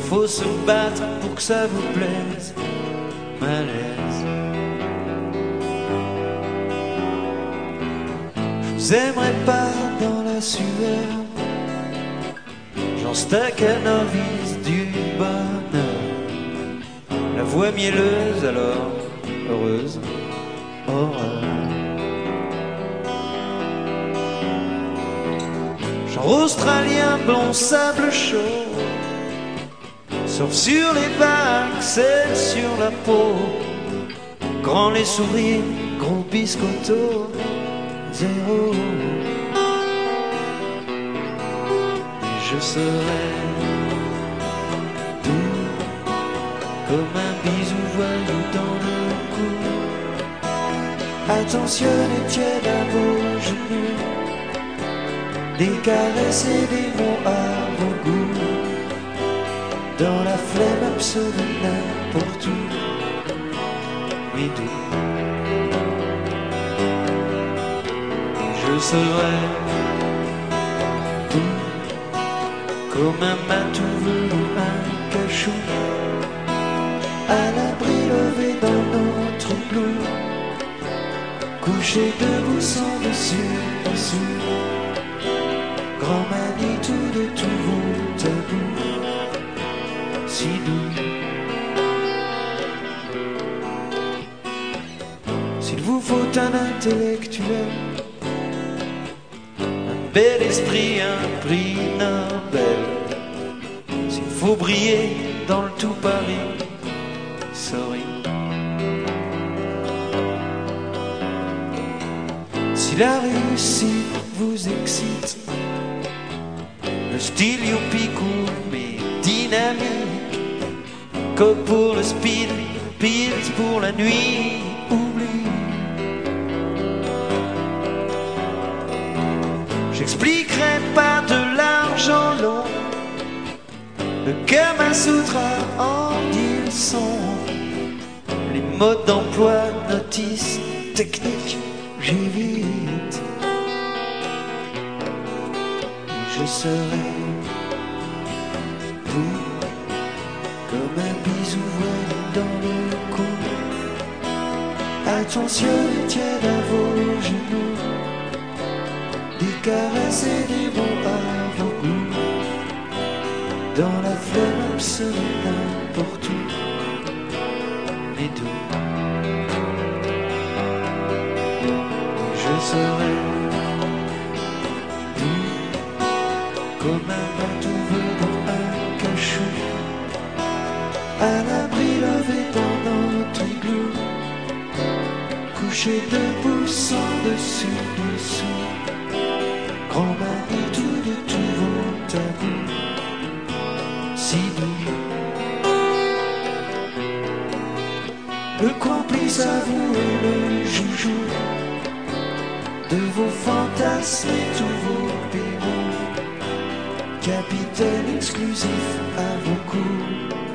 faut se battre pour que ça vous plaise. Malaise. Je vous aimerais pas dans la sueur, Jean Stakhanovis du bonheur. La voix mielleuse alors, heureuse, horreur. Genre australien, blond, sable chaud, surfe sur les vagues, sel sur la peau, grand les sourires, gros biscotto, zéro. Et je serai doux comme un bisou voyou dans le cou, attentionné tiède à vos genoux, des caresses et des mots à vos goûts, dans la flemme absolue n'importe où, mais d'où je serai doux comme un matou ou un cachou, à l'abri levé dans notre igloo, couché debout sans dessus dessous, grand Manitou de tous vos tabous, si doux. S'il vous faut un intellectuel, un bel esprit, un prix Nobel, s'il faut briller dans le tout Paris, sorry. Si la réussite vous excite, le style youpi cool mais dynamique, comme pour le speed, pills pour la nuit, oublie. J'expliquerai pas de l'argent long, le Kama Sutra en dit le son, les modes d'emploi, notices, techniques, j'évite. Je serai vous comme un bisou voile dans le cou, attention tiède à vos genoux, des caresses et des mots à vos goûts, dans la flemme absolue n'importe où, mais d'où je serai comme un bateau dans un cachot, à l'abri levé dans notre igloo, couché debout sans dessus dessous, grand Manitou de tous vos tabous, si doux. Le complice à vous et le joujou de vos fantasmes et tous vos périls, capitaine exclusif à vos coups,